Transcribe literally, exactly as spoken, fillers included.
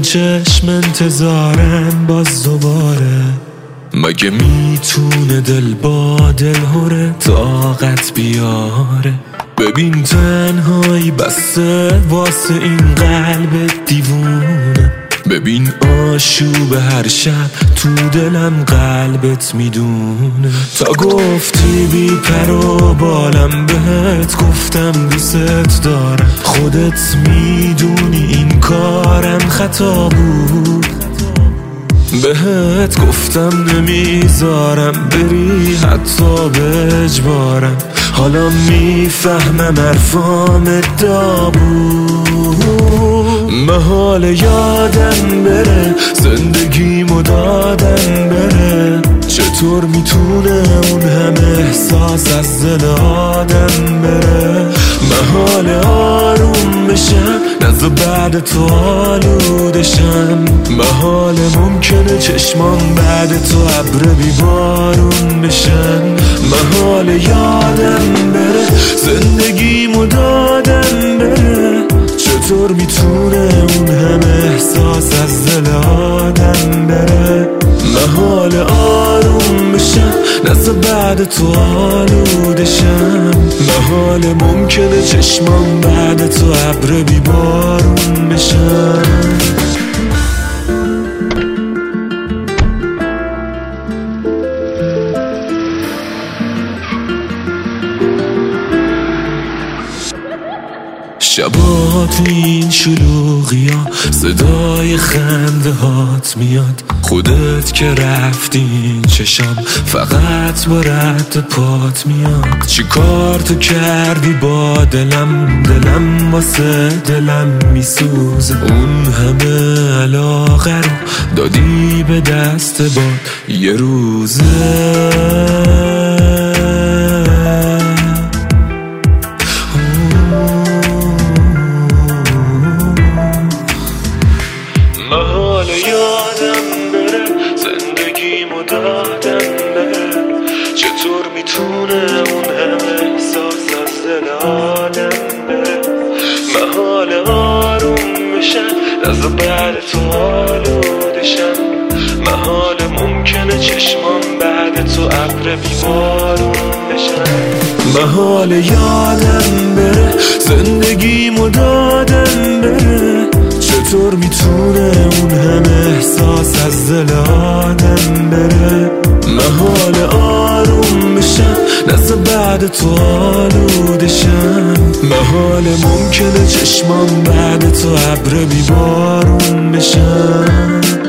چشم انتظارن باز دوباره. مگه میتونه دل با دل هره طاقت بیاره؟ ببین تنهایی بسته واسه این قلب دیوونه. ببین آشوب هر شب تو دلم قلبت میدونه. تا گفتی بی پر و بالم بهت گفتم دوست دارم. خودت میدونی این کارم خطا بود. بهت گفتم نمیذارم بری حتی به اجبارم. حالا میفهمم حرفام ادعا بود. محال یادم بره زندگیمو دادم بره. چطور میتونه اون همه احساس از دل آدم بره؟ محال آروم بشم نزد بعد تو آلودشم. محال ممکنه چشمام بعد تو ابر بی بارون بشن. محال یادم بره زندگیمو دادم بره. چطور میتونه اون همه احساس از دل آدم بره؟ محال آروم بشم نزد بعد تو آلودشم. محال ممکنه چشمام بعد تو ابر بی بارون بشن. شبا تو این شلوغی ها صدای خنده هات میاد. خودت که رفتین چشام فقط با رد پات میاد. چی کار تو کردی با دلم؟ دلم واسه دلم میسوزه. اون همه علاقه رو دادی به دست باد یه روزه. محال یادم بره زندگیمو دادم بره. چطور میتونه اون همه احساس از دل آدم بره؟ محال آروم بشم از بعد تو آلودشم. محال ممکنه چشمام بعد تو ابر بی بارون بشن. محال یادم بره زندگیمو دادم بره. چطور میتونه اون همه احساس از دل آدم بره؟ محال آروم بشم نزد بعد تو آلودشم. محال ممکنه چشمام بعد تو ابر بی بارون بشن.